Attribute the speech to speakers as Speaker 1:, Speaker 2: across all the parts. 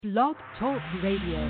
Speaker 1: Blog Talk Radio.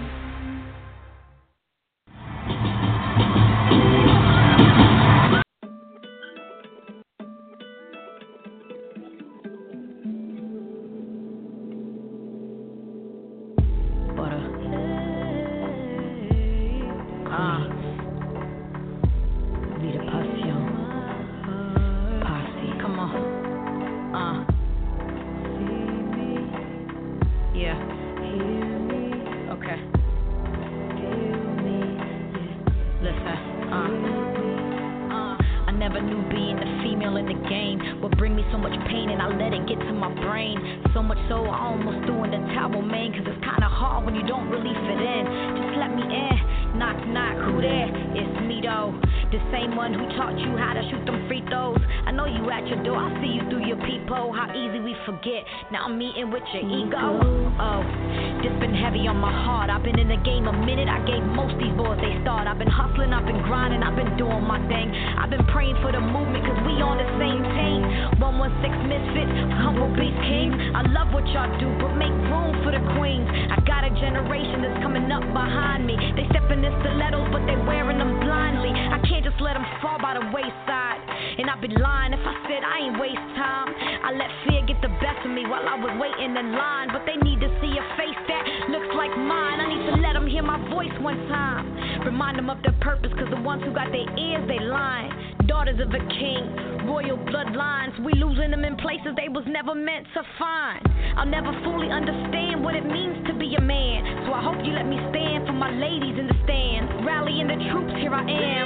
Speaker 2: Now I'm meeting with your ego. Oh, this been heavy on my heart. I've been in the game a minute. I gave most these boys they start. I've been hustling, I've been grinding, I've been doing my thing. I've been praying for the movement cause we on the same team. 116 Misfits, Humble Beast King. I love what y'all do, but make room for the queens. I got a generation that's coming up behind me. They stepping in stilettos, but they wearing them blindly. I can't just let them fall by the wayside. And I'd be lying if I said I ain't waste time. I let fear get the best of me while I was waiting in line. But they need to see a face that looks like mine. I need to let them hear my voice one time. Remind them of their purpose, cause the ones who got their ears, they lying. Daughters of a king, royal bloodlines. We losing them in places they was never meant to find. I'll never fully understand what it means to be a man. So I hope you let me stand for my ladies in the stands. Rallying the troops, here I am.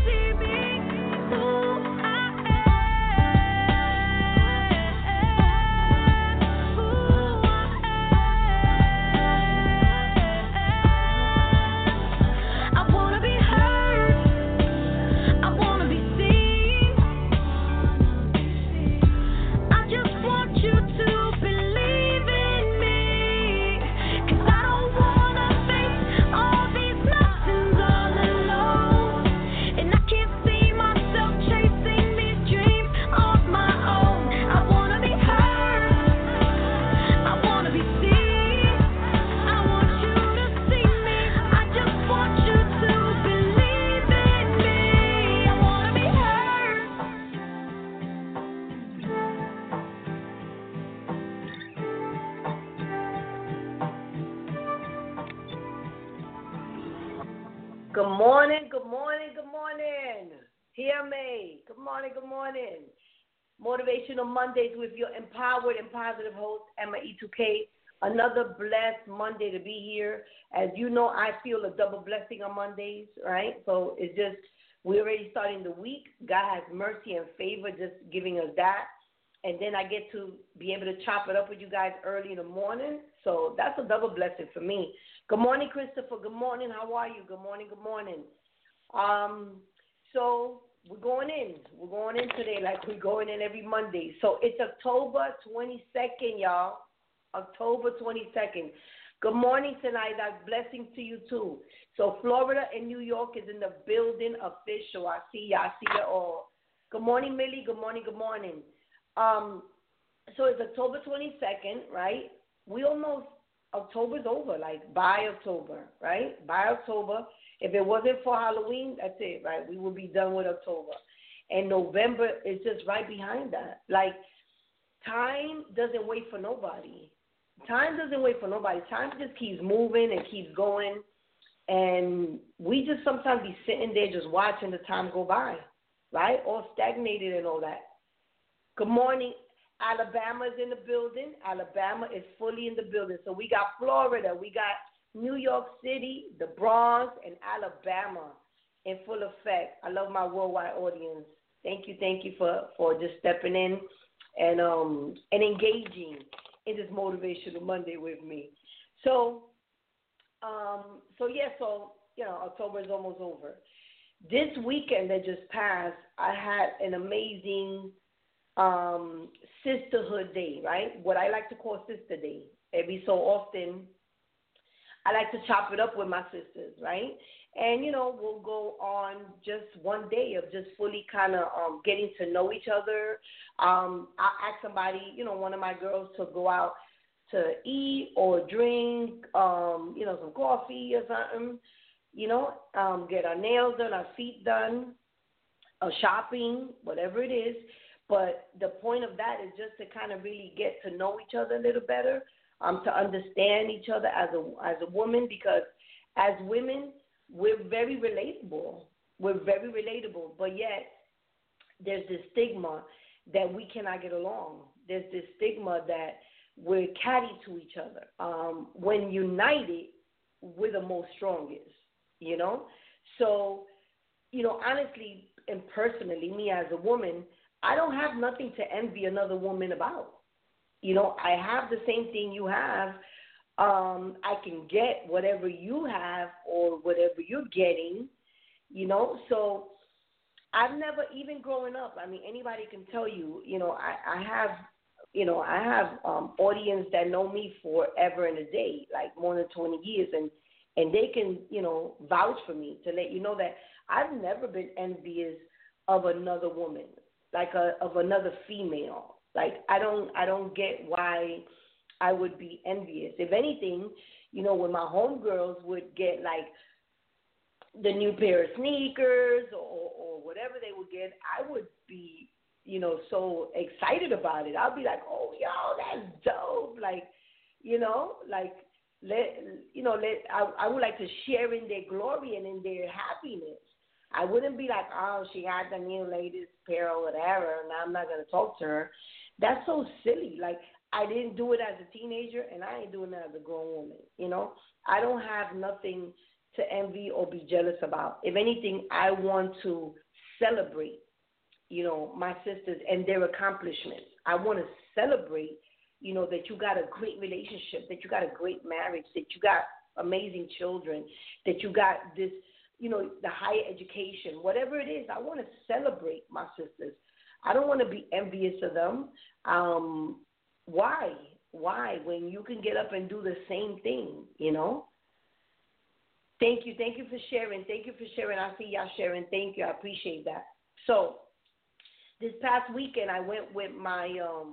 Speaker 3: Motivational Mondays with your empowered and positive host, Emma E2K. Another blessed Monday to be here. As you know, I feel a double blessing on Mondays, right? So it's just, we're already starting the week. God has mercy and favor just giving us that. And then I get to be able to chop it up with you guys early in the morning. So that's a double blessing for me. Good morning, Christopher. Good morning. How are you? Good morning. Good morning. So we're going in. We're going in today like we're going in every Monday. So it's October 22nd, y'all. October 22nd. Good morning tonight. That's blessings to you too. So Florida and New York is in the building official. I see y'all. I see you all. Good morning, Millie. Good morning. Good morning. So it's October 22nd, right? We almost, October's over, like by October, right? By October. If it wasn't for Halloween, that's it, right? We will be done with October. And November is just right behind that. Like, time doesn't wait for nobody. Time doesn't wait for nobody. Time just keeps moving and keeps going. And we just sometimes be sitting there just watching the time go by, right? All stagnated and all that. Good morning. Alabama is in the building. Alabama is fully in the building. So we got Florida. We got New York City, the Bronx, and Alabama in full effect. I love my worldwide audience. Thank you for just stepping in and engaging in this Motivational Monday with me. So October is almost over. This weekend that just passed, I had an amazing sisterhood day, right? What I like to call Sister Day. Every so often, I like to chop it up with my sisters, right? And, we'll go on just one day of just fully kind of getting to know each other. I asked somebody, one of my girls to go out to eat or drink, some coffee or something, get our nails done, our feet done, shopping, whatever it is. But the point of that is just to kind of really get to know each other a little better, to understand each other as a woman, because as women, we're very relatable. We're very relatable, but yet there's this stigma that we cannot get along. There's this stigma that we're catty to each other. When united, we're the most strongest, So, honestly and personally, me as a woman, I don't have nothing to envy another woman about. I have the same thing you have. I can get whatever you have or whatever you're getting, So I've never, even growing up, I mean, anybody can tell you, I have audience that know me forever and a day, like more than 20 years, and they can, vouch for me to let you know that I've never been envious of another woman, of another female. Like, I don't get why I would be envious. If anything, when my homegirls would get, like, the new pair of sneakers or whatever they would get, I would be, so excited about it. I'll be like, oh, yo, that's dope. Like, I would like to share in their glory and in their happiness. I wouldn't be like, oh, she got the new latest pair or whatever, and I'm not going to talk to her. That's so silly. Like, I didn't do it as a teenager, and I ain't doing it as a grown woman, I don't have nothing to envy or be jealous about. If anything, I want to celebrate, my sisters and their accomplishments. I want to celebrate, that you got a great relationship, that you got a great marriage, that you got amazing children, that you got this, the higher education, whatever it is. I want to celebrate my sisters. I don't want to be envious of them. Why? Why? When you can get up and do the same thing, Thank you. Thank you for sharing. I see y'all sharing. Thank you. I appreciate that. So this past weekend, I went with my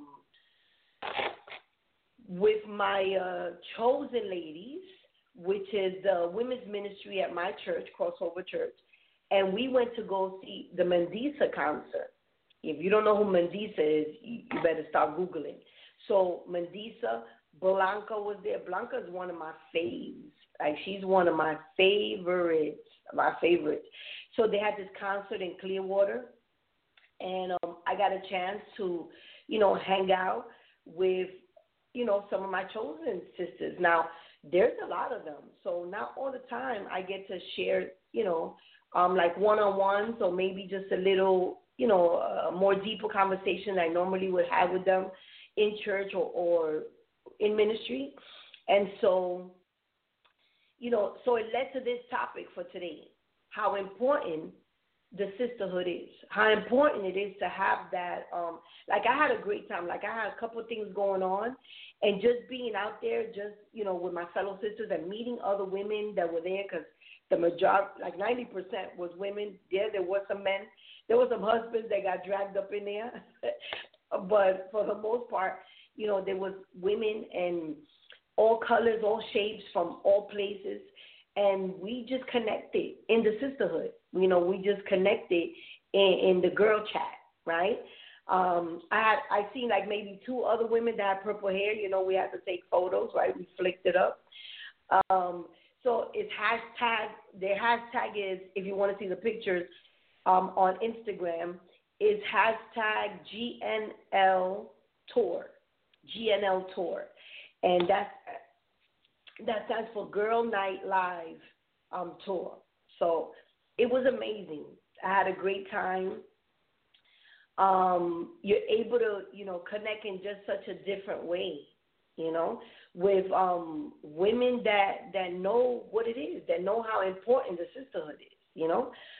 Speaker 3: chosen ladies, which is the women's ministry at my church, Crossover Church, and we went to go see the Mandisa concert. If you don't know who Mandisa is, you better start Googling. So Mandisa, Blanca was there. Blanca is one of my faves. Like, she's one of my favorites. So they had this concert in Clearwater, and I got a chance to, hang out with, some of my chosen sisters. Now, there's a lot of them, so not all the time I get to share, like one-on-ones or maybe just a little, more deeper conversation I normally would have with them in church or in ministry. And so, so it led to this topic for today, how important the sisterhood is, how important it is to have that. Like, I had a great time. Like, I had a couple of things going on, and just being out there, just, with my fellow sisters and meeting other women that were there, because the majority, like 90% was women. There were some men. There were some husbands that got dragged up in there. But for the most part, there was women and all colors, all shapes, from all places, and we just connected in the sisterhood. We just connected in the girl chat, right? I seen like maybe 2 other women that had purple hair. We had to take photos, right? We flicked it up. So it's their hashtag is, if you want to see the pictures on Instagram, is hashtag GNL Tour. And that stands for Girl Night Live Tour. So it was amazing. I had a great time. You're able to, connect in just such a different way, with women that know what it is, that know how important the sisterhood is,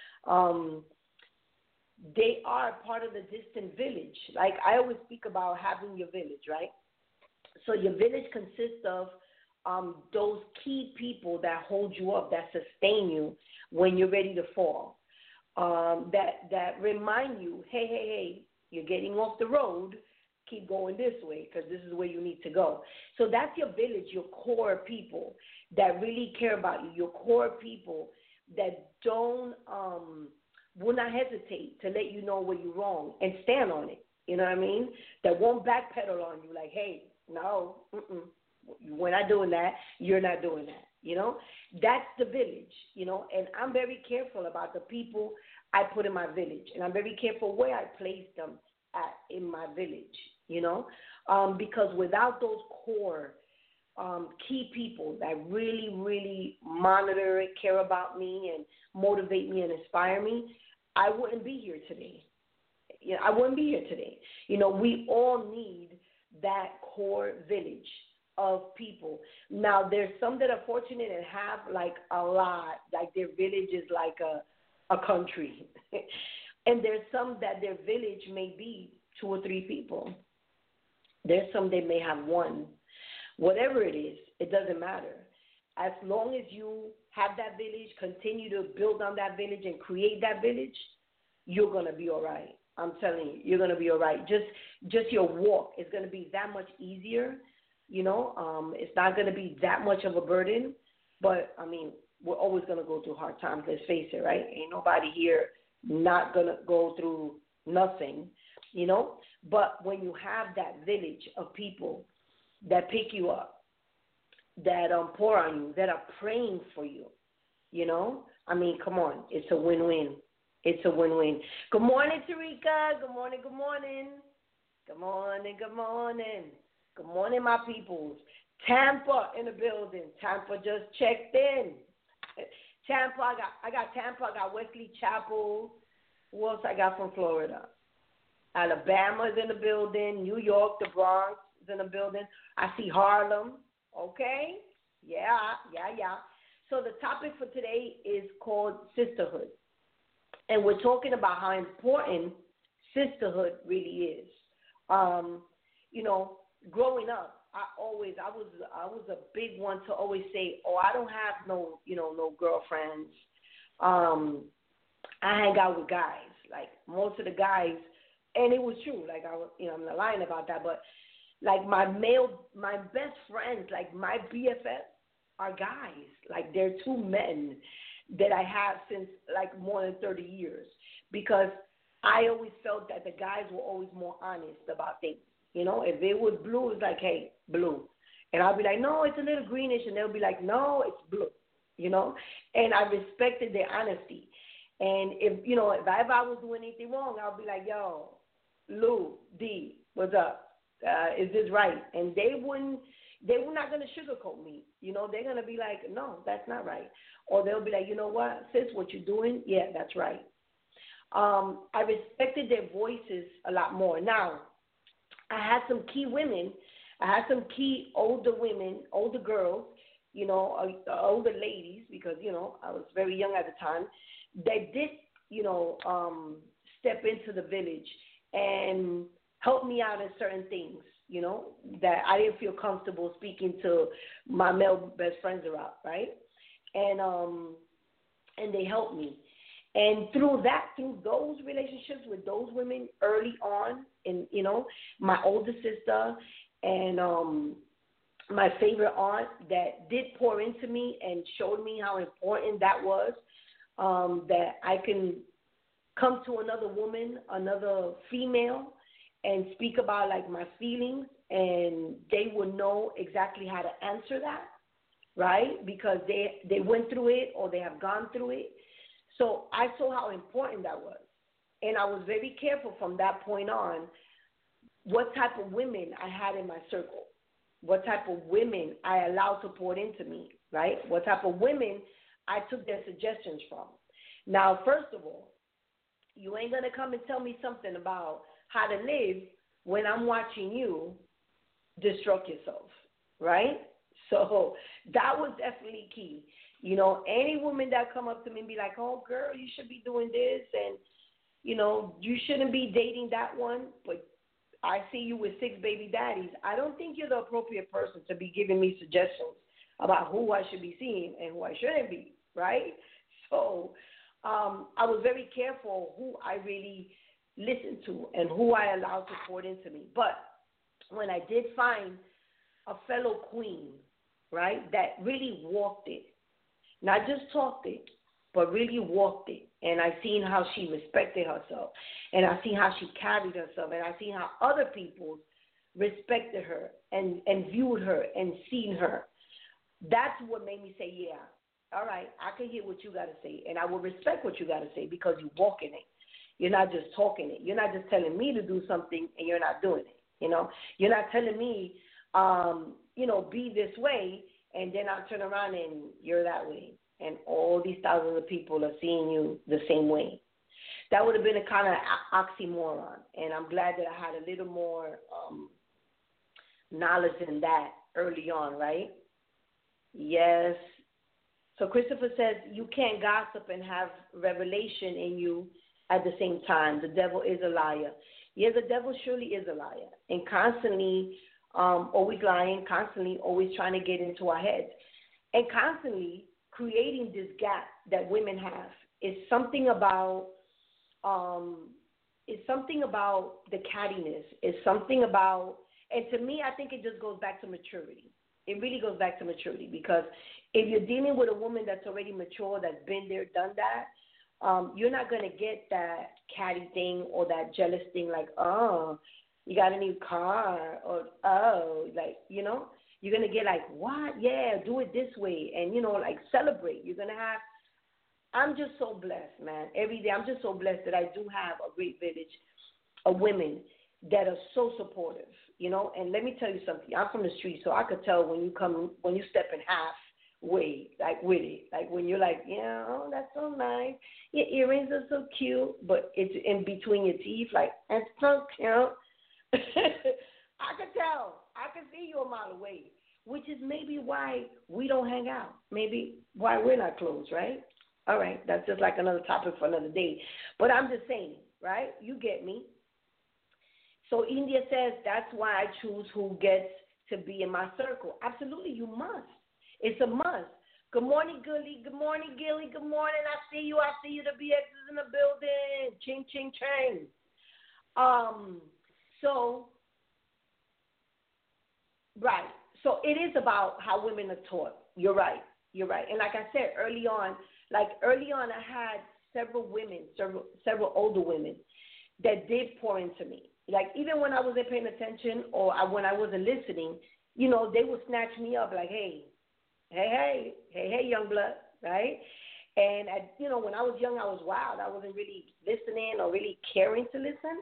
Speaker 3: They are part of the distant village. Like, I always speak about having your village, right? So your village consists of those key people that hold you up, that sustain you when you're ready to fall, that remind you, hey, you're getting off the road. keep going this way because this is where you need to go. So that's your village, your core people that really care about you, your core people that don't will not hesitate to let you know where you're wrong and stand on it. You know what I mean? That won't backpedal on you like, hey, no, we're not doing that. You're not doing that. You know, that's the village, you know, and I'm very careful about the people I put in my village, and I'm very careful where I place them at in my village, you know, because without those core key people that really, really monitor it, care about me, and motivate me and inspire me, I wouldn't be here today. You know, I wouldn't be here today. You know, we all need that core village of people. Now, there's some that are fortunate and have like a lot, like their village is like a country. And there's some that their village may be 2 or 3 people. There's some they may have 1. Whatever it is, it doesn't matter. As long as you have that village, continue to build on that village and create that village, you're going to be all right. I'm telling you, you're going to be all right. Just your walk is going to be that much easier. You know, it's not going to be that much of a burden. But, I mean, we're always going to go through hard times. Let's face it, right? Ain't nobody here not going to go through nothing, you know. But when you have that village of people that pick you up, that pour on you, that are praying for you, you know, I mean, come on. It's a win-win. It's a win-win. Good morning, Tarika. Good morning, good morning. Good morning, good morning. Good morning, my peoples. Tampa in the building. Tampa just checked in. Tampa, I got Tampa. I got Wesley Chapel. Who else I got from Florida? Alabama is in the building. New York, the Bronx is in the building. I see Harlem. Okay? Yeah. So the topic for today is called sisterhood. And we're talking about how important sisterhood really is. You know, growing up, I was a big one to always say, oh, I don't have no girlfriends. I hang out with guys. Like most of the guys, and it was true. Like I'm not lying about that, but like my best friends, like my BFF are guys. Like they're 2 men that I have since like more than 30 years because I always felt that the guys were always more honest about things. You know, if it was blue, it's like, hey, blue. And I'll be like, no, it's a little greenish. And they'll be like, no, it's blue, you know. And I respected their honesty. And if I was doing anything wrong, I'll be like, yo, Lou, D, what's up? Is this right? And they were not going to sugarcoat me. You know, they're going to be like, no, that's not right. Or they'll be like, you know what, sis, what you're doing, yeah, that's right. I respected their voices a lot more. Now, I had some key women. I had some key older women, older girls, you know, older ladies, because, you know, I was very young at the time, that did, you know, step into the village and help me out in certain things, you know, that I didn't feel comfortable speaking to my male best friends about, right? And they helped me. And through those relationships with those women early on, and, you know, my older sister and my favorite aunt that did pour into me and showed me how important that was, that I can come to another woman, another female, and speak about, like, my feelings, and they would know exactly how to answer that, right? Because they went through it or they have gone through it. So I saw how important that was. And I was very careful from that point on what type of women I had in my circle, what type of women I allowed to pour into me, right? What type of women I took their suggestions from. Now, first of all, you ain't going to come and tell me something about how to live when I'm watching you destruct yourself, right? So that was definitely key. You know, any woman that come up to me and be like, oh, girl, you should be doing this, and, you know, you shouldn't be dating that one, but I see you with 6 baby daddies. I don't think you're the appropriate person to be giving me suggestions about who I should be seeing and who I shouldn't be, right? So I was very careful who I really listened to and who I allowed to pour into me. But when I did find a fellow queen, right, that really walked it, not just talked it, but really walked it. And I seen how she respected herself, and I seen how she carried herself, and I seen how other people respected her and viewed her and seen her. That's what made me say, yeah, all right, I can hear what you got to say, and I will respect what you got to say because you walk in it. You're not just talking it. You're not just telling me to do something and you're not doing it. You're not telling me, be this way, and then I'll turn around and you're that way. And all these thousands of people are seeing you the same way. That would have been a kind of oxymoron. And I'm glad that I had a little more knowledge in that early on, right? Yes. So Christopher says, you can't gossip and have revelation in you at the same time. The devil is a liar. Yeah, the devil surely is a liar. And constantly always lying, constantly always trying to get into our heads. And constantly creating this gap that women have. It's something about the cattiness. It's something about, and to me, I think it just goes back to maturity. It really goes back to maturity, because if you're dealing with a woman that's already mature, that's been there, done that, you're not going to get that catty thing or that jealous thing like, oh, you got a new car, or, oh, like, you're going to get like, what? Yeah, do it this way. And, like celebrate. You're going to have, I'm just so blessed, man. Every day I'm just so blessed that I do have a great village of women that are so supportive, And let me tell you something. I'm from the street, so I could tell when you step in halfway, like with it. Like when you're like, yeah, oh, that's so nice. Your earrings are so cute, but it's in between your teeth, like, that's so cute. I could tell. I can see you a mile away, which is maybe why we don't hang out. Maybe why we're not close, right? All right, that's just like another topic for another day. But I'm just saying, right? You get me. So India says, that's why I choose who gets to be in my circle. Absolutely, you must. It's a must. Good morning, Gilly. Good morning, Gilly. Good morning. I see you. The BX is in the building. Ching, ching, chang. Right. So it is about how women are taught. You're right. And like I said, early on, I had several women, several older women that did pour into me. Like even when I wasn't paying attention or when I wasn't listening, they would snatch me up like, hey, young blood, right? And when I was young, I was wild. I wasn't really listening or really caring to listen.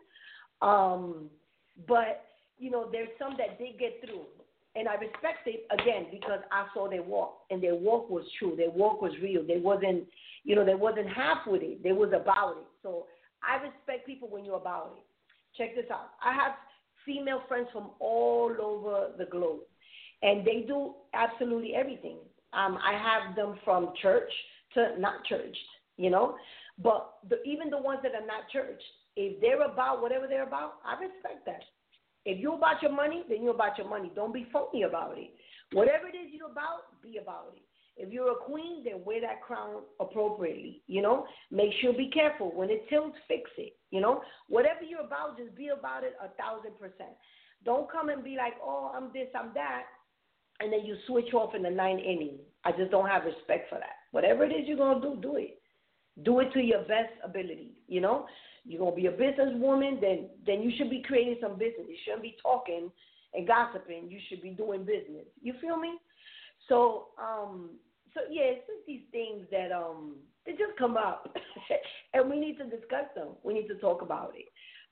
Speaker 3: But there's some that did get through. And I respect it, again, because I saw their walk, and their walk was true. Their walk was real. They wasn't half with it. They was about it. So I respect people when you're about it. Check this out. I have female friends from all over the globe, and they do absolutely everything. I have them from church to not churched, But even the ones that are not churched, if they're about whatever they're about, I respect that. If you're about your money, then you're about your money. Don't be phony about it. Whatever it is you're about, be about it. If you're a queen, then wear that crown appropriately, Make sure, be careful. When it tilts, fix it, Whatever you're about, just be about it 1,000%. Don't come and be like, oh, I'm this, I'm that, and then you switch off in the 9th inning. I just don't have respect for that. Whatever it is you're going to do it. Do it to your best ability, You're going to be a businesswoman, then you should be creating some business. You shouldn't be talking and gossiping. You should be doing business. You feel me? So yeah, it's just these things that they just come up, and we need to discuss them. We need to talk about it.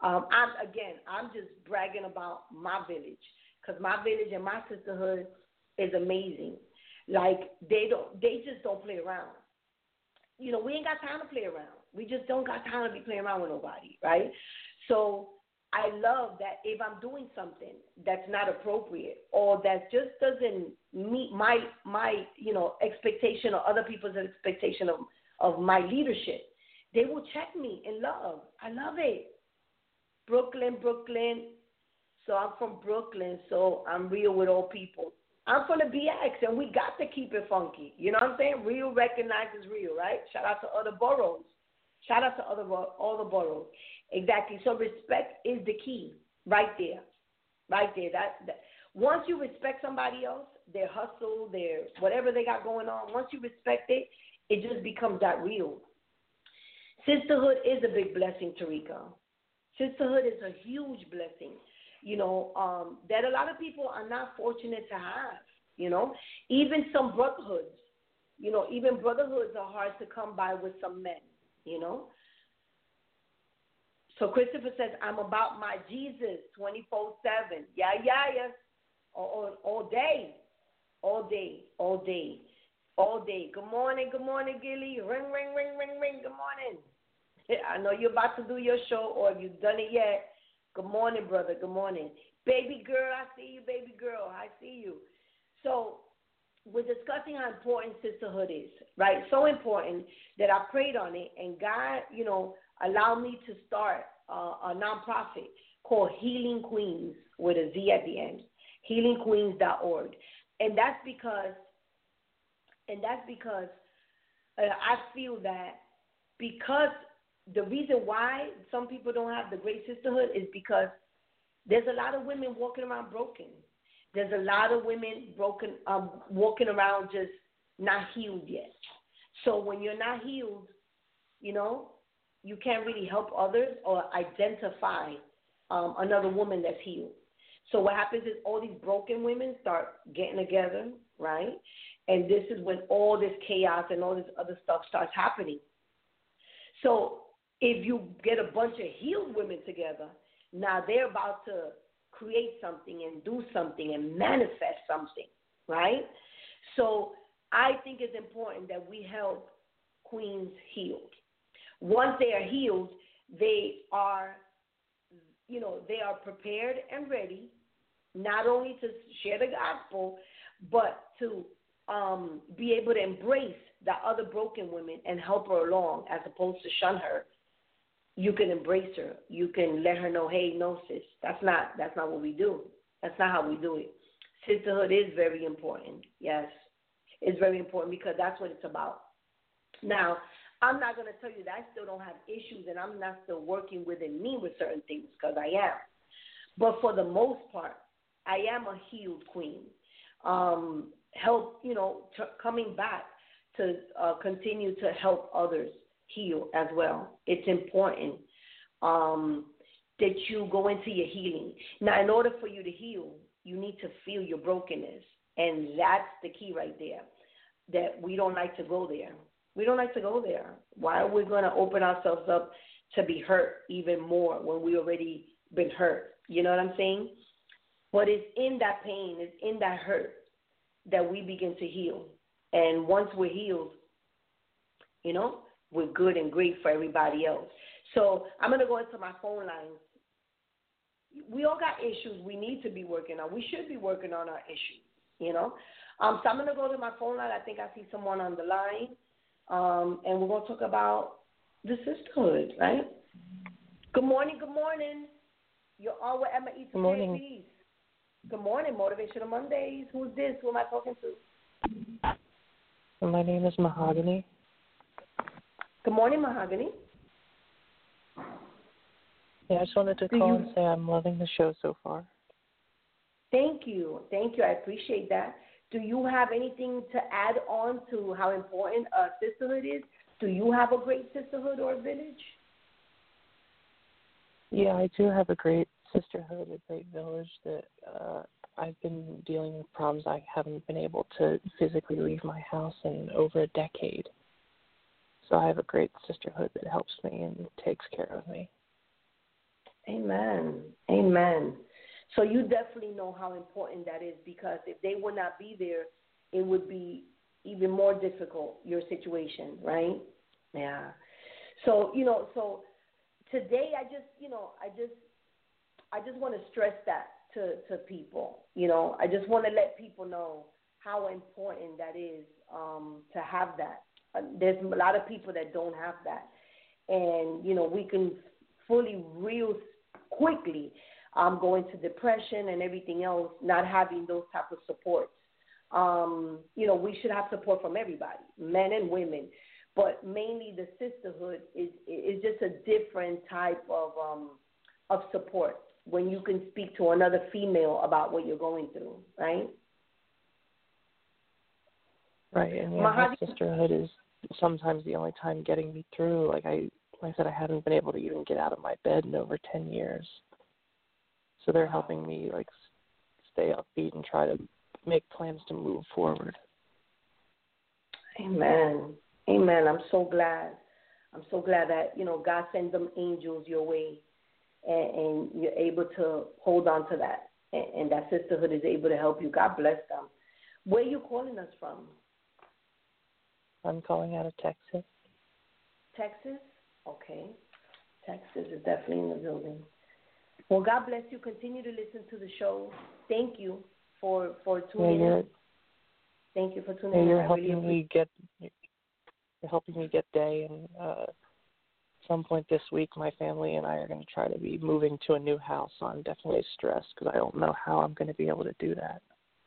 Speaker 3: I'm just bragging about my village, because my village and my sisterhood is amazing. Like they just don't play around. We ain't got time to play around. We just don't got time to be playing around with nobody, right? So I love that if I'm doing something that's not appropriate or that just doesn't meet my expectation or other people's expectation of my leadership, they will check me in love. I love it. Brooklyn. So I'm from Brooklyn, so I'm real with all people. I'm from the BX, and we got to keep it funky. You know what I'm saying? Real recognizes real, right? Shout out to other boroughs. Shout out to all the boroughs. Exactly. So respect is the key right there. right there. That once you respect somebody else, their hustle, their whatever they got going on, once you respect it, it just becomes that real. Sisterhood is a big blessing, Tarika. Sisterhood is a huge blessing, that a lot of people are not fortunate to have, Even some brotherhoods, even brotherhoods are hard to come by with some men. So Christopher says, I'm about my Jesus 24/7. Yeah. All day. Good morning, Gilly. Ring, ring, ring, ring, ring. Good morning. I know you're about to do your show, or if you've done it yet. Good morning, brother. Good morning. Baby girl, I see you, baby girl. I see you. So we're discussing how important sisterhood is, right? So important that I prayed on it, and God, allowed me to start a nonprofit called Healing Queens with a Z at the end, healingqueens.org. And that's because I feel that because the reason why some people don't have the great sisterhood is because there's a lot of women walking around broken. There's a lot of women broken, walking around just not healed yet. So when you're not healed, you can't really help others or identify another woman that's healed. So what happens is all these broken women start getting together, right? And this is when all this chaos and all this other stuff starts happening. So if you get a bunch of healed women together, now they're about to create something and do something and manifest something, right? So I think it's important that we help queens healed. Once they are healed, they are prepared and ready, not only to share the gospel, but to be able to embrace the other broken women and help her along, as opposed to shun her. You can embrace her. You can let her know, hey, no, sis, that's not what we do. That's not how we do it. Sisterhood is very important. Yes, it's very important because that's what it's about. Now, I'm not going to tell you that I still don't have issues and I'm not still working within me with certain things, because I am. But for the most part, I am a healed queen. Coming back to continue to help others heal as well. It's important that you go into your healing. Now, in order for you to heal, you need to feel your brokenness. And that's the key right there, that we don't like to go there. We don't like to go there. Why are we going to open ourselves up to be hurt even more when we already been hurt? You know what I'm saying? But it's in that pain, it's in that hurt that we begin to heal. And once we're healed, we're good and great for everybody else. So I'm going to go into my phone lines. We all got issues we need to be working on. We should be working on our issues, So I'm going to go to my phone line. I think I see someone on the line. And we're going to talk about the sisterhood, right? Good morning. You're on with Emma Eats. Good morning. Good morning, Motivational Mondays. Who's this? Who am I talking to?
Speaker 4: My name is Mahogany.
Speaker 3: Good morning, Mahogany.
Speaker 4: Yeah, I just wanted to call and say I'm loving the show so far.
Speaker 3: Thank you. I appreciate that. Do you have anything to add on to how important sisterhood is? Do you have a great sisterhood or a village?
Speaker 4: Yeah, I do have a great sisterhood, a great village that I've been dealing with problems. I haven't been able to physically leave my house in over a decade. So I have a great sisterhood that helps me and takes care of me.
Speaker 3: Amen. So you definitely know how important that is, because if they would not be there, it would be even more difficult, your situation, right? Yeah. So, so today I just want to stress that to people. I just want to let people know how important that is to have that. There's a lot of people that don't have that. And, we can fully real quickly go into depression and everything else, not having those type of supports. We should have support from everybody, men and women, but mainly the sisterhood is just a different type of support. when you can speak to another female about what you're going through, right?
Speaker 4: Right, and my sisterhood is sometimes the only time getting me through. Like I said, I haven't been able to even get out of my bed in over 10 years. So they're helping me like stay upbeat and try to make plans to move forward.
Speaker 3: Amen. Amen. I'm so glad. I'm so glad that, God sends them angels your way and you're able to hold on to that. And that sisterhood is able to help you. God bless them. Where are you calling us from?
Speaker 4: I'm calling out of Texas.
Speaker 3: Texas? Okay. Texas is definitely in the building. Well, God bless you. Continue to listen to the show. Thank you for tuning in. Thank you for tuning in.
Speaker 4: You're helping me get day, and at some point this week, my family and I are going to try to be moving to a new house. So I'm definitely stressed because I don't know how I'm going to be able to do that.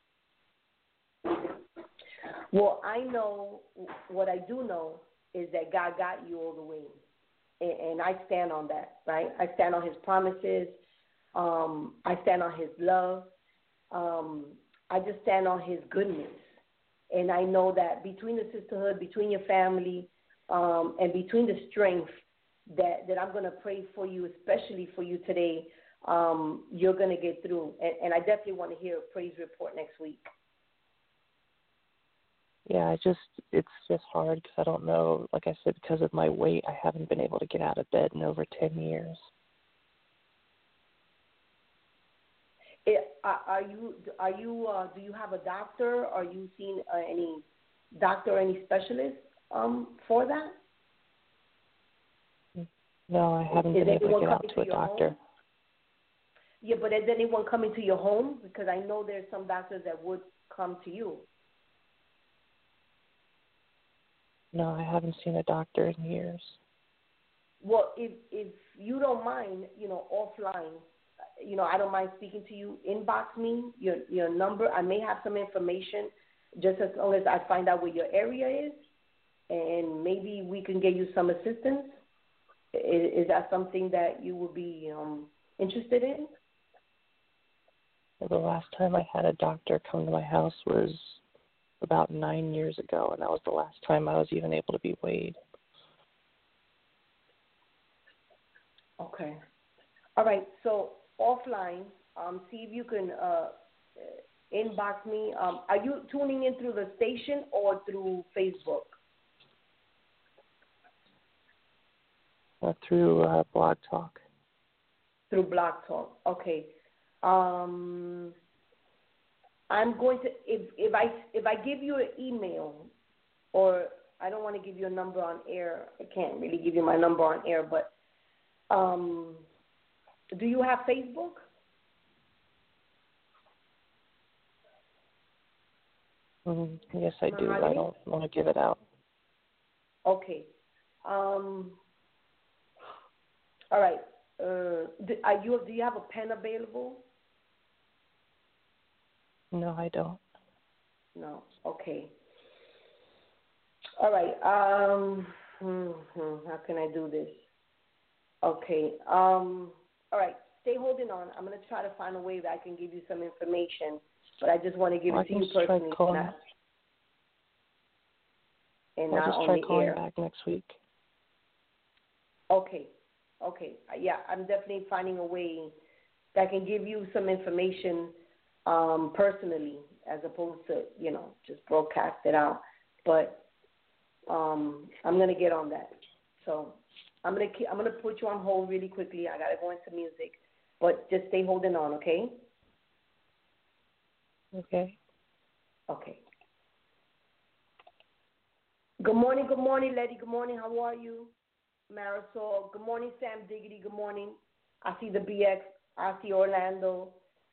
Speaker 3: Well, I know what I do know is that God got you all the way, and I stand on that. Right? I stand on His promises. I stand on His love. I just stand on His goodness. And I know that between the sisterhood, between your family, and between the strength that I'm going to pray for you, especially for you today, you're going to get through. And I definitely want to hear a praise report next week.
Speaker 4: Yeah, it's just hard because I don't know. Like I said, because of my weight, I haven't been able to get out of bed in over 10 years. Do you have a doctor? Are you seeing any doctor or any specialist for that? No, I haven't been able to get out to a doctor.
Speaker 3: Home? Yeah, but is anyone coming to your home? Because I know there's some doctors that would come to you.
Speaker 4: No, I haven't seen a doctor in years.
Speaker 3: Well, if you don't mind, offline, I don't mind speaking to you. Inbox me your number. I may have some information just as long as I find out where your area is, and maybe we can get you some assistance. Is that something that you would be interested in?
Speaker 4: The last time I had a doctor come to my house was about 9 years ago, and that was the last time I was even able to be weighed.
Speaker 3: Okay. All right. So offline, see if you can inbox me. Are you tuning in through the station or through Facebook?
Speaker 4: Through Blog Talk.
Speaker 3: Through Blog Talk. Okay. I'm going to if I give you an email, or I don't want to give you a number on air. I can't really give you my number on air, but do you have Facebook?
Speaker 4: Yes, I do. I don't want to give it out.
Speaker 3: Okay. All right. Do you have a pen available?
Speaker 4: No, I don't.
Speaker 3: No. Okay. All right. How can I do this? Okay. All right. Stay holding on. I'm going to try to find a way that I can give you some information, but I just want to give it to you personally.
Speaker 4: I'll just try calling back next week.
Speaker 3: Okay. Yeah, I'm definitely finding a way that can give you some information personally, as opposed to just broadcast it out. But I'm gonna get on that. So I'm gonna put you on hold really quickly. I gotta go into music, but just stay holding on, okay?
Speaker 4: Okay.
Speaker 3: Okay. Good morning, Letty. Good morning. How are you, Marisol? Good morning, Sam Diggity. Good morning. I see the BX. I see Orlando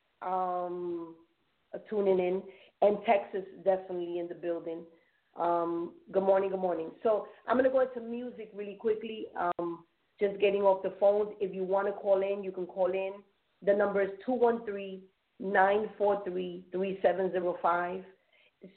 Speaker 3: tuning in, and Texas definitely in the building. Good morning. So I'm going to go into music really quickly, just getting off the phones. If you want to call in, you can call in. The number is 213-943-3705. It's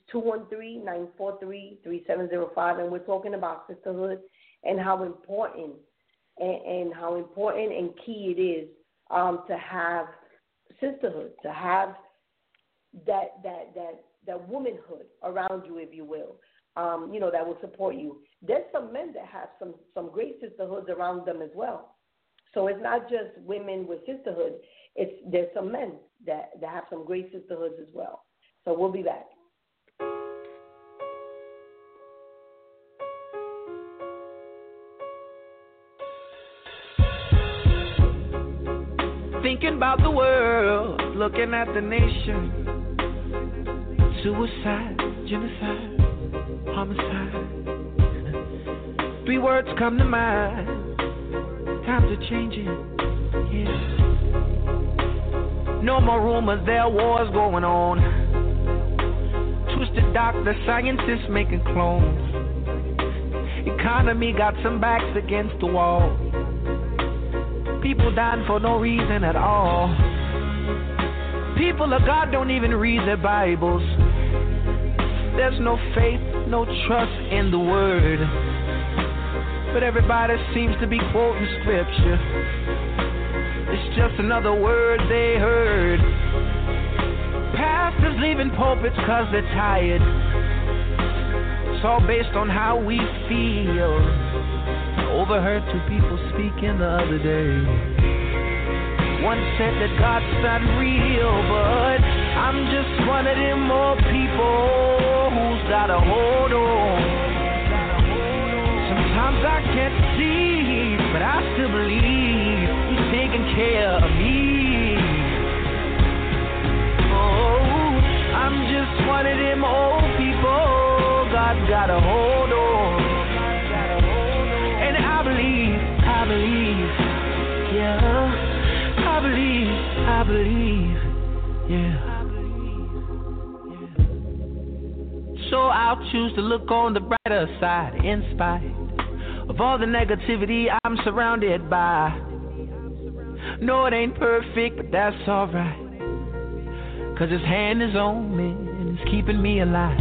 Speaker 3: 213-943-3705, and we're talking about sisterhood and how important and key it is to have sisterhood, to have that womanhood around you, if you will, that will support you. There's some men that have some great sisterhoods around them as well. So it's not just women with sisterhood. There's some men that have some great sisterhoods as well. So we'll be back.
Speaker 5: Thinking about the world, looking at the nation. Suicide, genocide, homicide. 3 words come to mind. Times are changing, yeah. No more rumors, there are wars going on. Twisted doctors, scientists making clones. Economy got some backs against the wall. People dying for no reason at all. People of God don't even read their Bibles. There's no faith, no trust in the word. But everybody seems to be quoting scripture. It's just another word they heard. Pastors leaving pulpits cause they're tired. It's all based on how we feel. Overheard 2 people speaking the other day. One said that God's not real, but I'm just one of them old people who's got a hold on. Sometimes I can't see, but I still believe He's taking care of me. Oh, I'm just one of them old people God's got a hold on. And I believe, yeah. I believe, yeah. So I'll choose to look on the brighter side in spite of all the negativity I'm surrounded by. No, it ain't perfect, but that's alright. 'Cause His hand is on me and it's keeping me alive.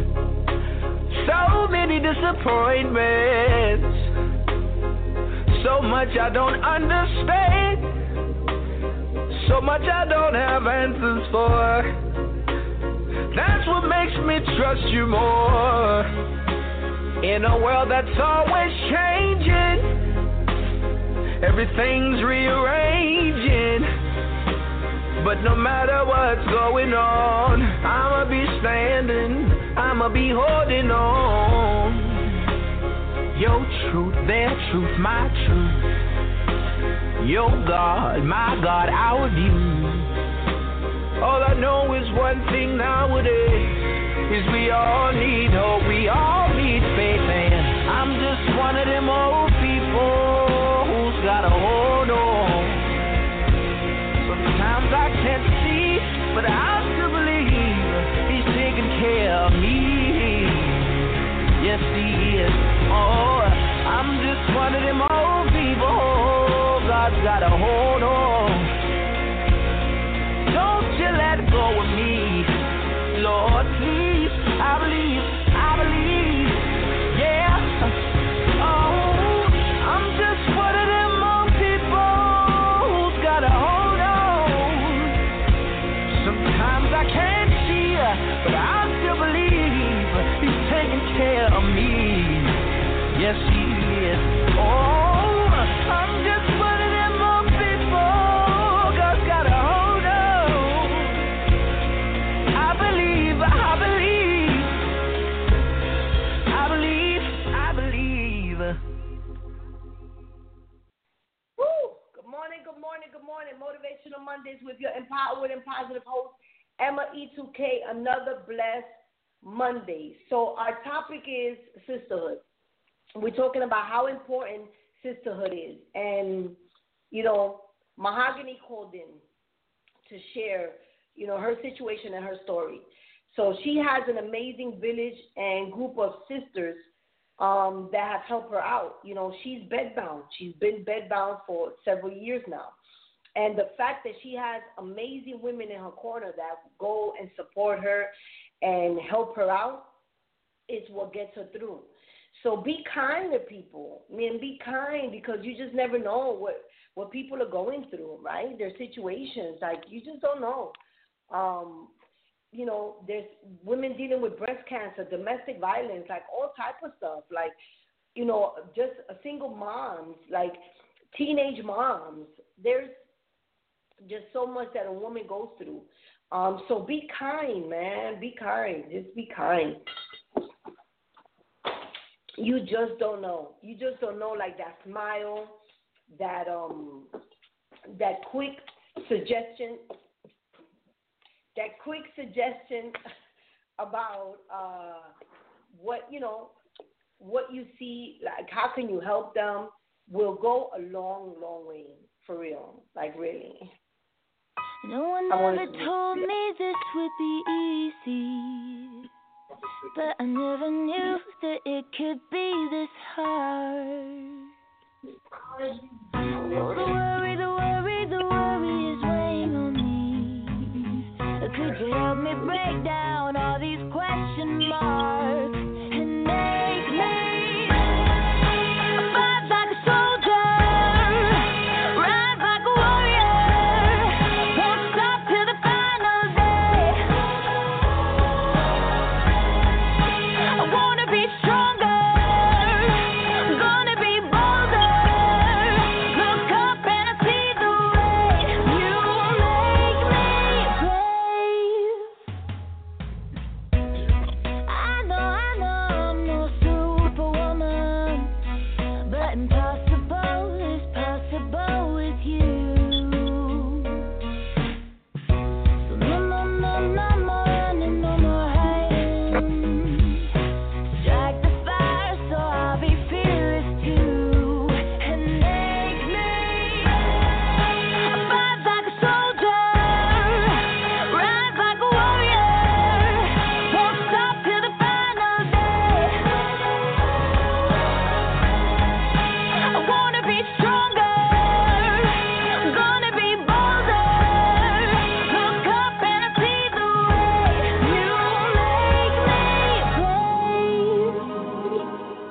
Speaker 5: So many disappointments, so much I don't understand, so much I don't have answers for. That's what makes me trust You more. In a world that's always changing, everything's rearranging. But no matter what's going on, I'ma be standing, I'ma be holding on. Your truth, their truth, my truth. Your God, my God, our view. All I know is one thing nowadays, is we all need hope, we all need faith, and I'm just one of them old people who's got a hold on. Sometimes I can't see, but I still believe He's taking care of me. Yes, He is. Oh, I'm just one of them old people God's got a hold on. Don't you let go of me, Lord, please. I believe, yeah. Oh, I'm just one of them old people who's got a hold on. Sometimes I can't see, but I still believe He's taking care of me. Yes, He is. Oh, I'm just one of them old people God's got a hold on. I believe.
Speaker 3: Woo! Good morning. Motivational Mondays with your empowered and positive host, Emma E2K. Another blessed Monday. So our topic is sisterhood. We're talking about how important sisterhood is. And, Mahogany called in to share, her situation and her story. So she has an amazing village and group of sisters that have helped her out. She's bedbound. She's been bedbound for several years now. And the fact that she has amazing women in her corner that go and support her and help her out is what gets her through. So be kind to people. I mean, be kind, because you just never know what people are going through, right? Their situations, like, you just don't know. You know, there's women dealing with breast cancer, domestic violence, like all type of stuff. Like, you know, just single moms, like teenage moms. There's just so much that a woman goes through. So be kind, man. Be kind. Just be kind. You just don't know. You just don't know, like that smile, that quick suggestion, about what you see, like how can you help them, will go a long, long way, for real, like really.
Speaker 6: No one ever told me this would be easy, but I never knew that it could be this hard. The worry is weighing on me. Could you help me break down all these question marks and make me fight like a soldier, rise like a warrior, won't stop till the final day. I wanna be stronger, gonna be bolder. Look up and I see the way you make me brave. I know I'm no superwoman, but impossible is possible with you. So no more running, no more hiding. Strike the fire so I'll be fearless too, and make me fight like a soldier, rise like a warrior, won't stop till the final day. I wanna be stronger, gonna be bolder. Look up and I see the way you make me brave.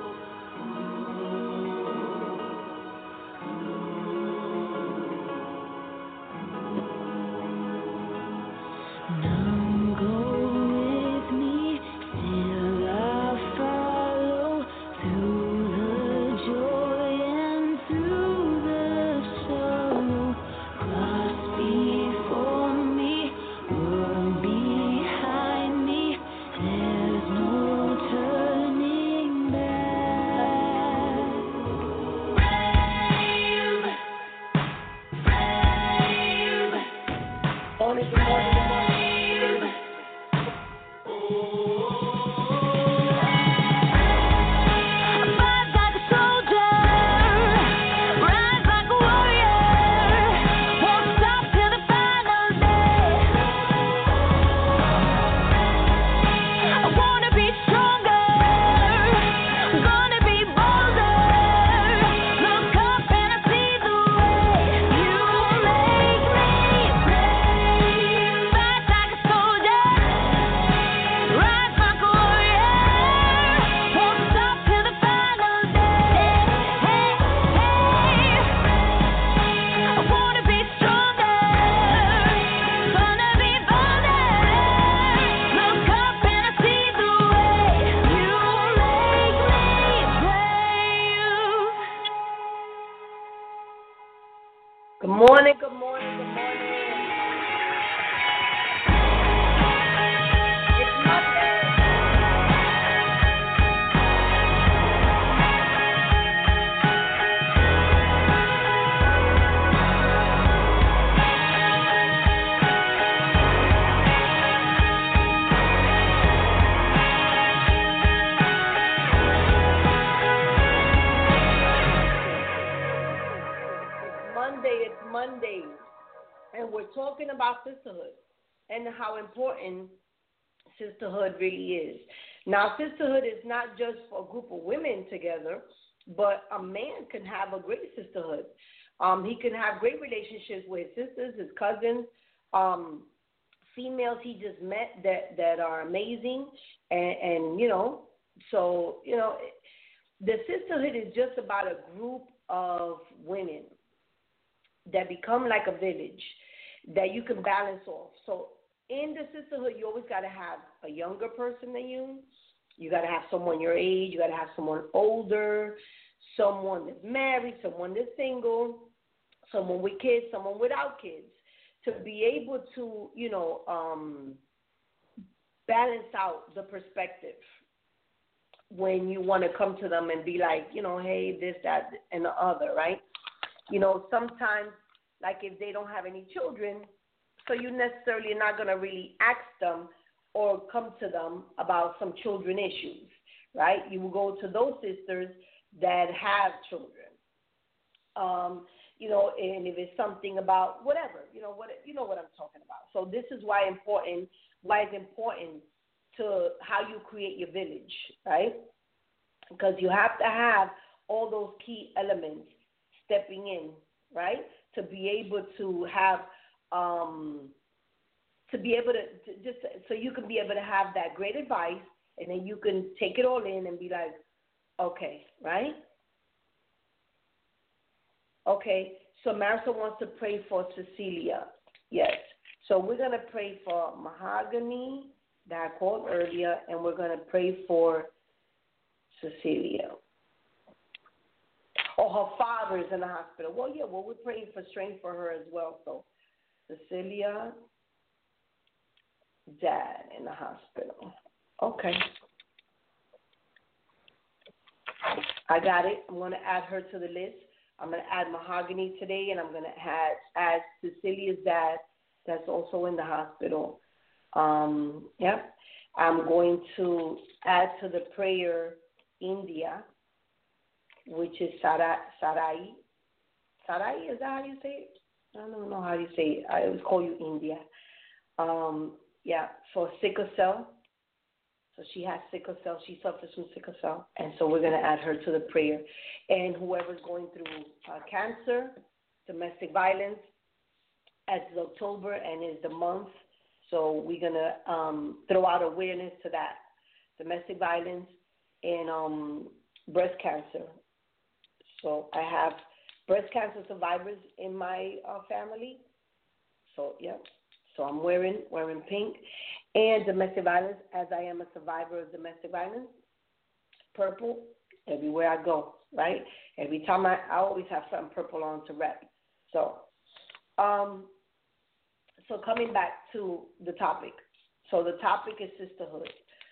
Speaker 6: Now go with me, still I follow through the joy and through the sorrow. Cross before me, world behind me. There's no turning back.
Speaker 3: Morning, good morning, good morning.
Speaker 6: Fight like a soldier, rise like a warrior, won't stop till the final day. I wanna be stronger, gonna be bolder. Look up and I see the way you make me brave. Fight like a soldier, rise like a warrior, won't stop till the final day. I wanna be stronger, gonna be bolder. Look up and I see the way you make me brave.
Speaker 3: Good morning, good morning, good morning. It's Monday. It's Monday, and we're talking about sisterhood and how important sisterhood really is. Now, sisterhood is not just for a group of women together, but a man can have a great sisterhood. He can have great relationships with his sisters, his cousins, females he just met that are amazing, and so the sisterhood is just about a group of women that become like a village that you can balance off. So in the sisterhood, you always got to have a younger person than you. You got to have someone your age. You got to have someone older, someone that's married, someone that's single, someone with kids, someone without kids, to be able to, balance out the perspective when you want to come to them and be like, hey, this, that, and the other, right? Sometimes, like if they don't have any children, so you necessarily are not going to really ask them or come to them about some children issues, right? You will go to those sisters that have children. And if it's something about whatever, what I'm talking about. So this is why it's important to how you create your village, right? Because you have to have all those key elements stepping in, right? To be able to have, to be able to just so you can be able to have that great advice, and then you can take it all in and be like, okay, right? Okay, so Marisol wants to pray for Cecilia. Yes. So we're going to pray for Mahogany that I called earlier, and we're going to pray for Cecilia. Oh, her father is in the hospital. Well, yeah, we're praying for strength for her as well. So Cecilia, dad in the hospital. Okay. I got it. I'm going to add her to the list. I'm going to add Mahogany today, and I'm going to add Cecilia's dad that's also in the hospital. Yep. I'm going to add to the prayer India, which is Sarai. Sarai, is that how you say it? I don't know how you say it. I always call you India. For sickle cell. So she has sickle cell. She suffers from sickle cell. And so we're going to add her to the prayer. And whoever's going through cancer, domestic violence, as it's October and is the month. So we're going to throw out awareness to that. Domestic violence and breast cancer. So I have breast cancer survivors in my family. So, yeah. So I'm wearing pink. And domestic violence, as I am a survivor of domestic violence. Purple, everywhere I go, right? Every time I always have something purple on to rep. So coming back to the topic. So the topic is sisterhood.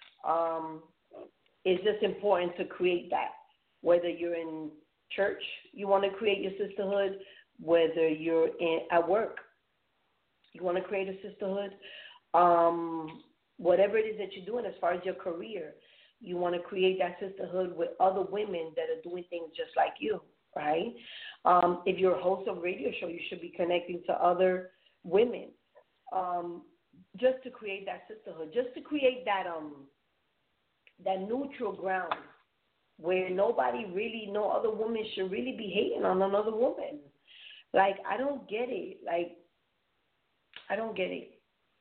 Speaker 3: It's just important to create that. Whether you're in church, you want to create your sisterhood. Whether you're at work, you want to create a sisterhood. Whatever it is that you're doing as far as your career, you want to create that sisterhood with other women that are doing things just like you, right? If you're a host of a radio show, you should be connecting to other women just to create that sisterhood, just to create that neutral ground where no other woman should really be hating on another woman. Like, I don't get it. I don't get it.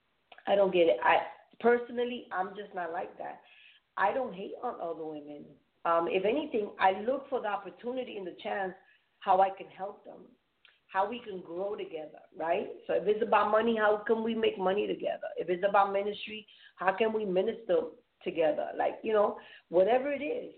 Speaker 3: Personally, I'm just not like that. I don't hate on other women. If anything, I look for the opportunity and the chance how I can help them, how we can grow together, right? So if it's about money, how can we make money together? If it's about ministry, how can we minister together? Whatever it is.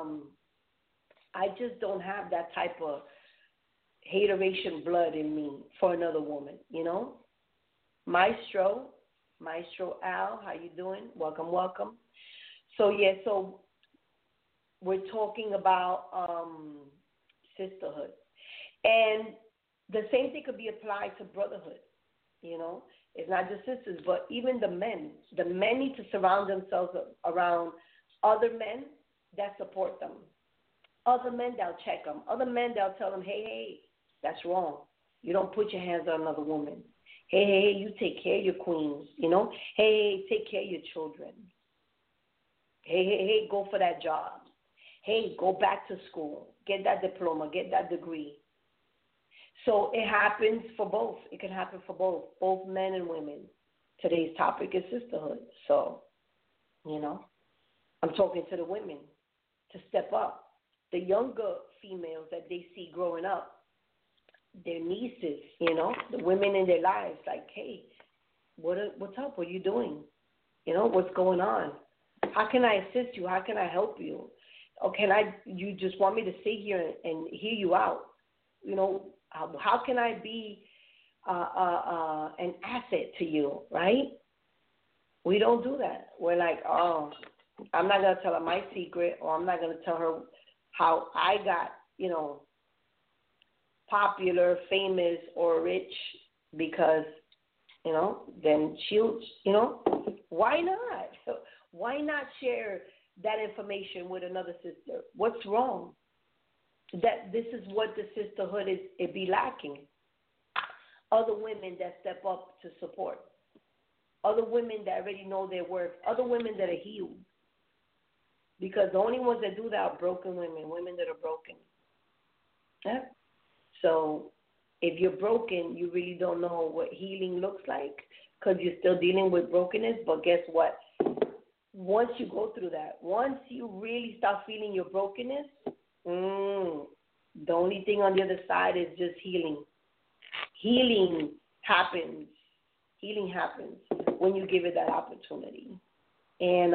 Speaker 3: I just don't have that type of hateration blood in me for another woman, Maestro Al, how you doing? Welcome. So we're talking about sisterhood. And the same thing could be applied to brotherhood, It's not just sisters, but even the men. The men need to surround themselves around other men that support them. Other men that'll check them. Other men that'll tell them, hey, that's wrong. You don't put your hands on another woman. Hey, you take care of your queens, Hey, take care of your children. Hey, go for that job. Hey, go back to school. Get that diploma. Get that degree. So it happens for both. It can happen for both men and women. Today's topic is sisterhood. So, I'm talking to the women to step up. the younger females that they see growing up, their nieces, you know, the women in their lives, like, hey, what's up? What are you doing? You know, what's going on? How can I assist you? How can I help you? Or you just want me to sit here and hear you out? You know, how can I be an asset to you, right? We don't do that. We're like, oh, I'm not going to tell her my secret, or I'm not going to tell her how I got, you know, popular, famous, or rich, because, you know, then she'll, you know, why not? Why not share that information with another sister? What's wrong? That this is what the sisterhood is, it be lacking. Other women that step up to support. Other women that already know their worth. Other women that are healed. Because the only ones that do that are broken women, women that are broken. Yeah. So if you're broken, you really don't know what healing looks like, because you're still dealing with brokenness. But guess what? Once you go through that, once you really start feeling your brokenness, the only thing on the other side is just healing. Healing happens. Healing happens when you give it that opportunity. And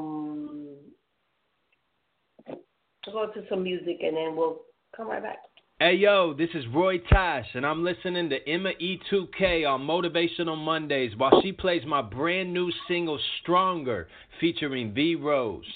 Speaker 3: we'll go to some music, and then we'll come right back.
Speaker 7: Hey, yo, this is Roy Tosh, and I'm listening to Emma E2K on Motivational Mondays while she plays my brand new single, Stronger, featuring V Rose.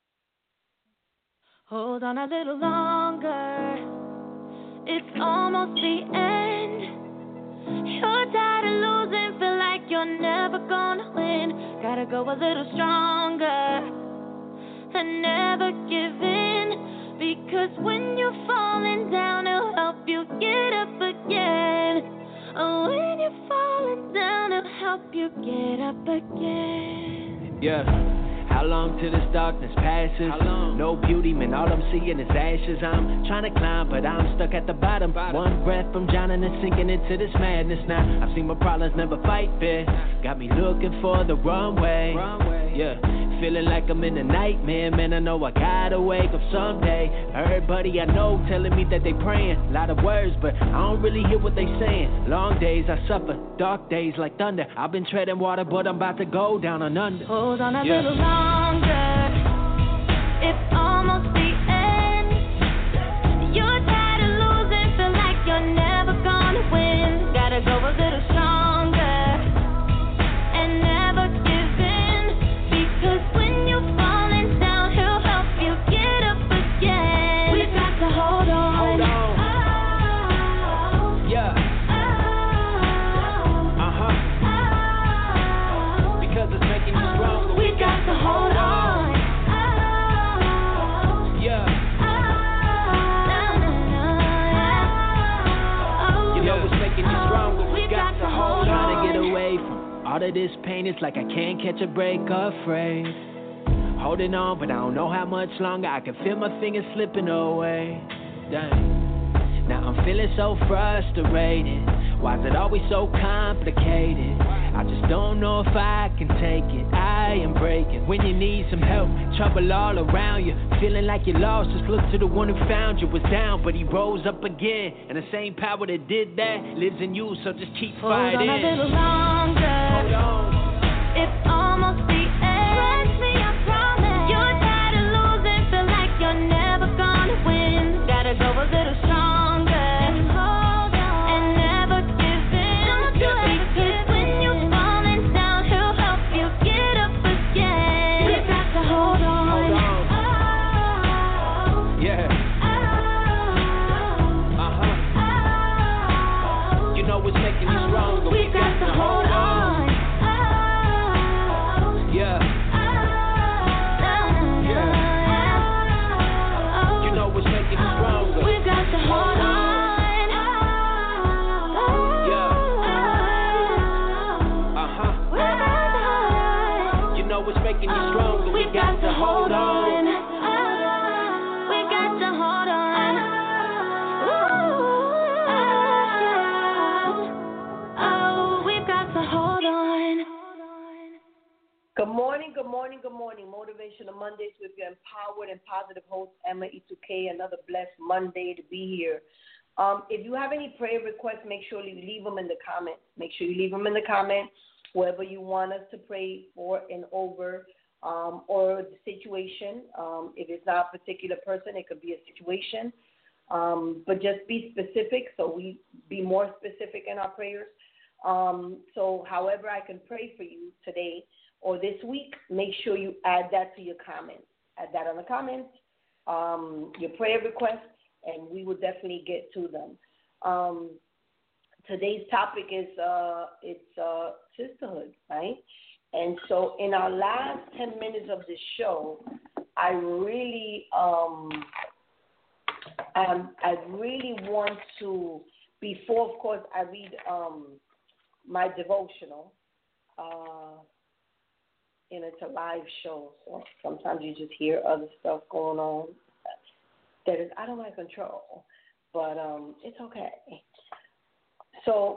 Speaker 6: Hold on a little longer. It's almost the end. You're tired of losing, feel like you're never gonna win. Gotta go a little stronger and never give in. Because when you're falling down, it'll help you get up again. Oh, when you're falling down, it'll help you get up again.
Speaker 5: Yeah. How long till this darkness passes? No beauty, man, all I'm seeing is ashes. I'm trying to climb, but I'm stuck at the bottom. One breath from drowning and sinking into this madness now. I've seen my problems never fight fair. Got me looking for the runway. Yeah, feeling like I'm in a nightmare. Man, I know I gotta wake up someday. Everybody I know telling me that they praying. A lot of words, but I don't really hear what they saying. Long days I suffer, dark days like thunder. I've been treading water, but I'm about to go down and under.
Speaker 6: Hold on a little longer. It's almost the end. You're tired of losing, feel like you're never gonna win. Gotta go a little stronger and never give in. Because when you're falling down, he'll help you get up again. We've got to hold on.
Speaker 5: Hold on. Yeah. Because it's making you stronger.
Speaker 6: We've got to hold on.
Speaker 5: Yeah. You know it's making you stronger. We got to hold on. Trying to get away from all of this pain. It's like I can't catch a break, afraid. Holding on, but I don't know how much longer. I can feel my fingers slipping away. Dang. Now I'm feeling so frustrated. Why is it always so complicated? I just don't know if I can take it. I am breaking. When you need some help, trouble all around you. Feeling like you're lost, just look to the one who found you. Was down, but he rose up again. And the same power that did that lives in you, so just keep fighting.
Speaker 6: Hold on a little longer.
Speaker 5: Hold on.
Speaker 6: It's almost the end. Trust me, I promise. You're tired of losing, feel like you're never gonna win. Gotta go a little stronger. Hold on. And never give in. Don't you ever give in. When you're falling down, he'll help you get up again. We've got to hold on.
Speaker 5: Hold on. Yeah. You know it's making you stronger.
Speaker 6: We've got to hold on.
Speaker 5: Yeah. You know it's making you stronger.
Speaker 6: We've got to hold on.
Speaker 5: You know it's making you stronger. We got to hold on.
Speaker 6: We got to hold on. Oh, we've got to hold on.
Speaker 3: Good morning, morning, good morning. Motivational Mondays with your empowered and positive host, Emma E2K. Another blessed Monday to be here. If you have any prayer requests, make sure you leave them in the comments. Make sure you leave them in the comments, whoever you want us to pray for and over, or the situation. If it's not a particular person, it could be a situation. But just be specific, so we be more specific in our prayers. So however I can pray for you today or this week, make sure you add that to your comments. Add that on the comments, your prayer requests, and we will definitely get to them. Today's topic is sisterhood, right? And so in our last 10 minutes of this show, I really want to, before, of course, I read my devotional. And it's a live show, so sometimes you just hear other stuff going on that is out of my control, but it's okay. So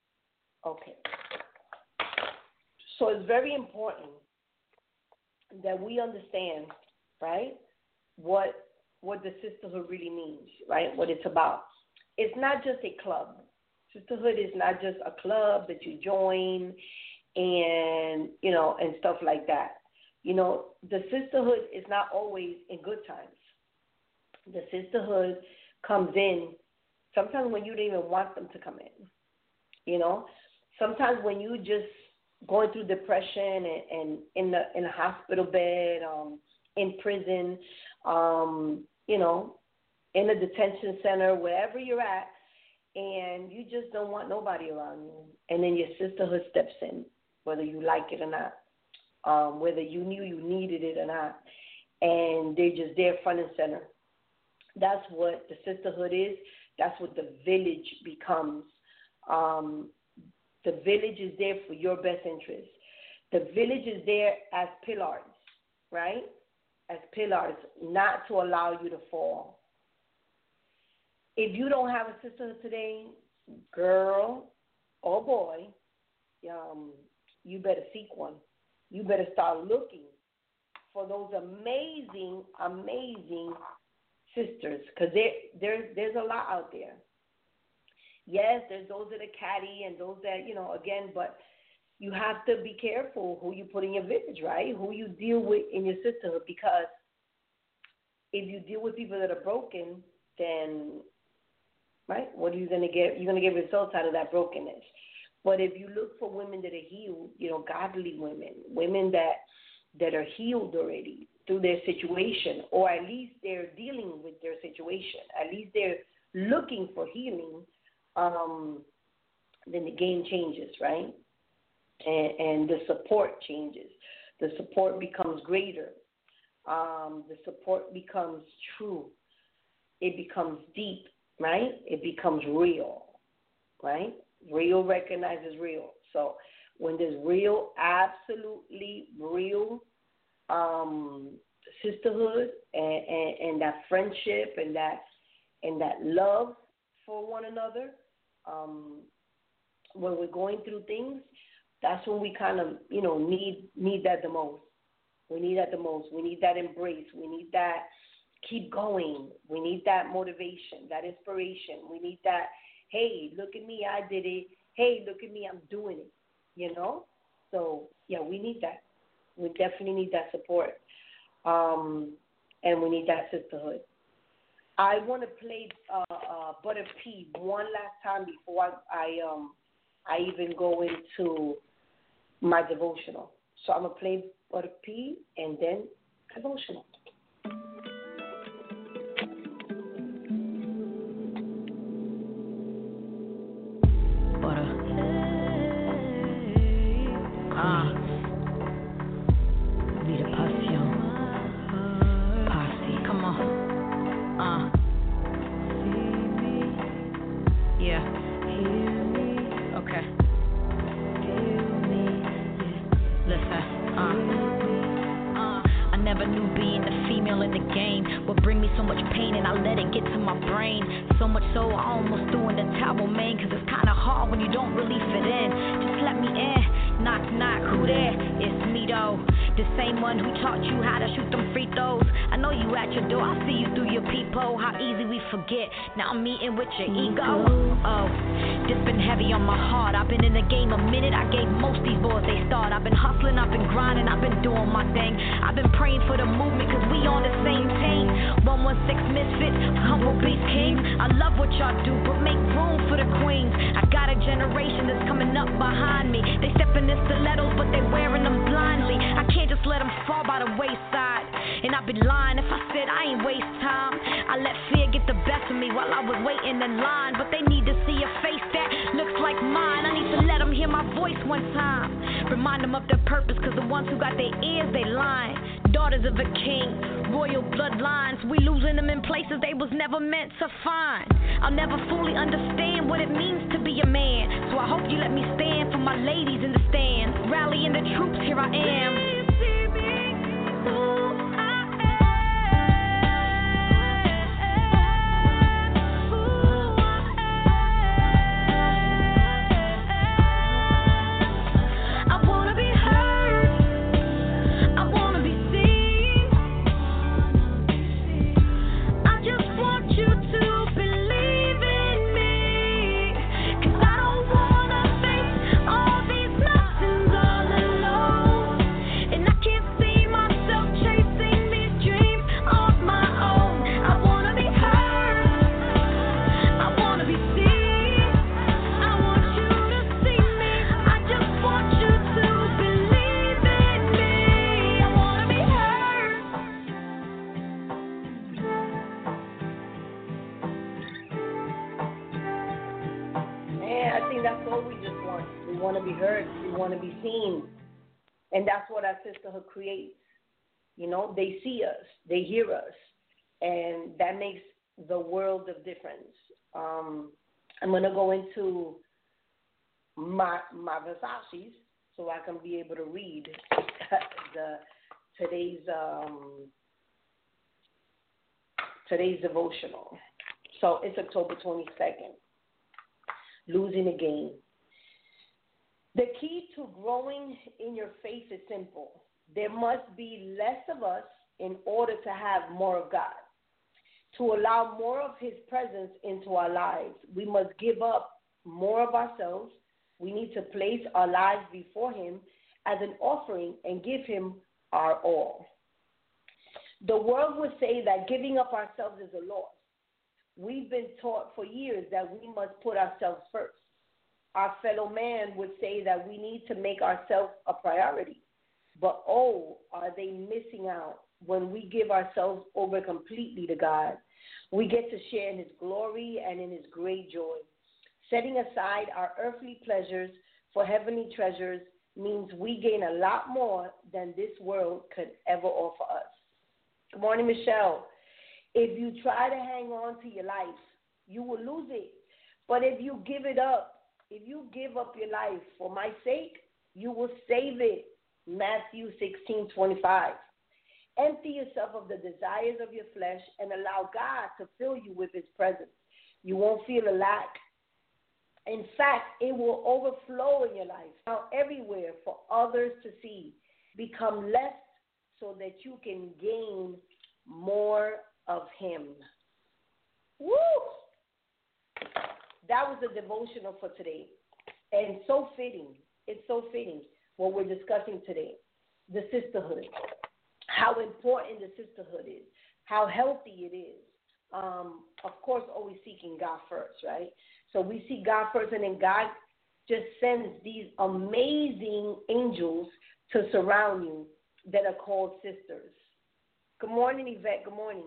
Speaker 3: it's very important that we understand, right, what the sisterhood really means, right, what it's about. It's not just a club. Sisterhood is not just a club that you join and, you know, and stuff like that. You know, the sisterhood is not always in good times. The sisterhood comes in sometimes when you don't even want them to come in. You know, sometimes when you just going through depression and in a hospital bed, in prison, you know, in a detention center, wherever you're at, and you just don't want nobody around you. And then your sisterhood steps in, whether you like it or not, whether you knew you needed it or not, and they're just there front and center. That's what the sisterhood is. That's what the village becomes. The village is there for your best interest. The village is there as pillars, right? As pillars, not to allow you to fall. If you don't have a sisterhood today, girl or boy, you better seek one. You better start looking for those amazing, amazing sisters, because there's a lot out there. Yes, there's those that are catty and those that, you know, again, but you have to be careful who you put in your village, right? Who you deal with in your sisterhood, because if you deal with people that are broken, then, right, what are you going to get? You're going to get results out of that brokenness. But if you look for women that are healed, you know, godly women that are healed already through their situation, or at least they're dealing with their situation, at least they're looking for healing, then the game changes, right? And the support changes. The support becomes greater. The support becomes true. It becomes deep, right? It becomes real, right? Real recognizes real. So when there's real, absolutely real sisterhood and that friendship and that love for one another, when we're going through things, that's when we kind of, you know, need that the most. We need that the most. We need that embrace. We need that keep going. We need that motivation, that inspiration. We need that, hey, look at me, I did it. Hey, look at me, I'm doing it, you know? So, yeah, we need that. We definitely need that support. And we need that sisterhood. I want to play Butter P one last time before I even go into my devotional. So I'm going to play Butter P and then devotional.
Speaker 2: Knock, knock, who there? It's me though. The same one who taught you how to shoot them free throws. I know you at your door, I see you through your peephole. How easy we forget, now I'm meeting with your ego. Oh, this been heavy on my heart. I've been in the game a minute, I gave most these boys they start. I've been hustling, I've been grinding, I've been doing my thing. I've been praying for the movement, cause we on the same team. 116 Misfits, Humble Beast King. I love what y'all do, but make room for the queens. I got a generation that's coming up behind me. They stepping in stilettos, but they wearing them blindly. I can't just let them fall by the wayside. And I'd be lying if I said I ain't waste time. I let fear get the best of me while I was waiting in line. But they need to see a face that looks like mine. I need to let them hear my voice one time. Remind them of their purpose, cause the ones who got their ears, they lying. Daughters of a king, royal bloodlines. We losing them in places they was never meant to find. I'll never fully understand what it means to be a man. So I hope you let me stand for my ladies in the stands. Rallying the troops, here I am.
Speaker 3: And that's what our sisterhood creates. You know, they see us, they hear us, and that makes the world of difference. I'm going to go into my Versace's so I can be able to read today's devotional. So it's October 22nd. Losing the game. The key to growing in your faith is simple. There must be less of us in order to have more of God. To allow more of His presence into our lives, we must give up more of ourselves. We need to place our lives before Him as an offering and give Him our all. The world would say that giving up ourselves is a loss. We've been taught for years that we must put ourselves first. Our fellow man would say that we need to make ourselves a priority. But oh, are they missing out when we give ourselves over completely to God? We get to share in His glory and in His great joy. Setting aside our earthly pleasures for heavenly treasures means we gain a lot more than this world could ever offer us. Good morning, Michelle. If you try to hang on to your life, you will lose it. But if you give it up, if you give up your life for my sake, you will save it. Matthew 16:25. Empty yourself of the desires of your flesh and allow God to fill you with His presence. You won't feel a lack. In fact, it will overflow in your life. Now, everywhere for others to see. Become less so that you can gain more of Him. Woo! That was the devotional for today. And so fitting. It's so fitting what we're discussing today. The sisterhood. How important the sisterhood is. How healthy it is. Of course, always seeking God first, right? So we see God first, and then God just sends these amazing angels to surround you that are called sisters. Good morning, Yvette. Good morning.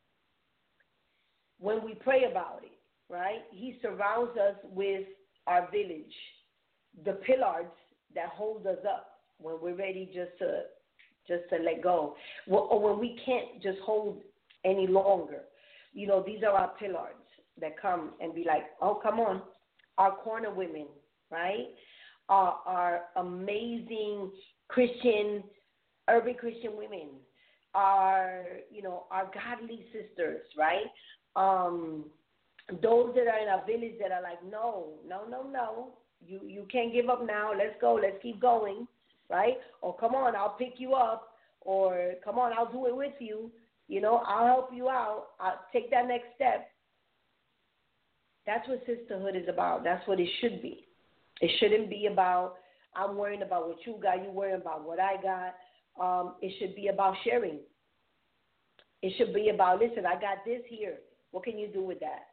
Speaker 3: When we pray about it, right, He surrounds us with our village, the pillars that hold us up when we're ready just to let go, or when we can't just hold any longer. You know, these are our pillars that come and be like, oh, come on. Our corner women, right? Our amazing Christian, urban Christian women. Our godly sisters, right? Those that are in our village that are like, no. You can't give up now. Let's go. Let's keep going, right? Or come on, I'll pick you up. Or come on, I'll do it with you. I'll help you out. I'll take that next step. That's what sisterhood is about. That's what it should be. It shouldn't be about, I'm worrying about what you got, you worrying about what I got. It should be about sharing. It should be about, listen, I got this here. What can you do with that?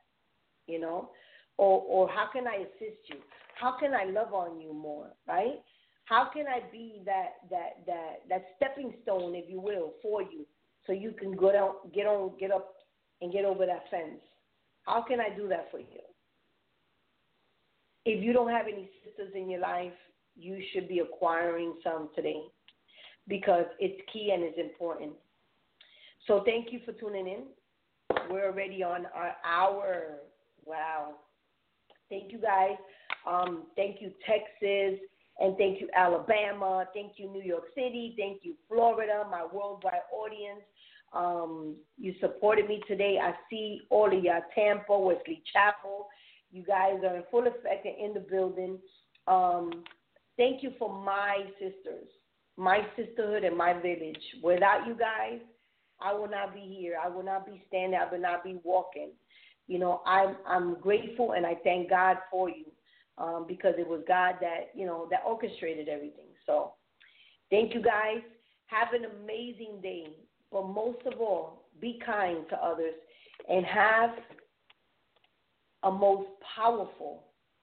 Speaker 3: Or how can I assist you? How can I love on you more, right? How can I be that stepping stone, if you will, for you, so you can get up and get over that fence? How can I do that for you? If you don't have any sisters in your life, you should be acquiring some today, because it's key and it's important. So thank you for tuning in. We're already on our hour. Wow. Thank you, guys. Thank you, Texas. And thank you, Alabama. Thank you, New York City. Thank you, Florida, my worldwide audience. You supported me today. I see all of y'all, Tampa, Wesley Chapel. You guys are in full effect and in the building. Thank you for my sisters, my sisterhood, and my village. Without you guys, I will not be here. I will not be standing. I will not be walking. I'm grateful, and I thank God for you. Because it was God that, that orchestrated everything. So thank you, guys. Have an amazing day. But most of all, be kind to others and have a most powerful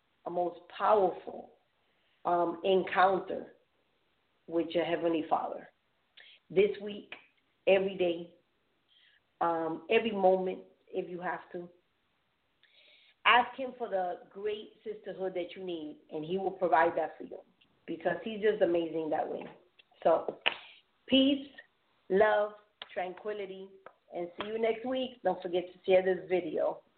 Speaker 3: encounter with your Heavenly Father. This week, every day, every moment, if you have to. Ask him for the great sisterhood that you need, and he will provide that for you, because he's just amazing that way. So, peace, love, tranquility, and see you next week. Don't forget to share this video.